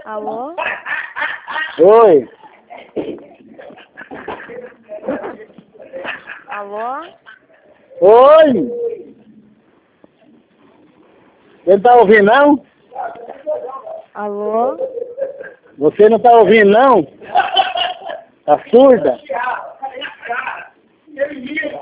Alô? Oi. Alô? Oi. Você não tá ouvindo, não? Alô? Você não tá ouvindo, não? Tá surda?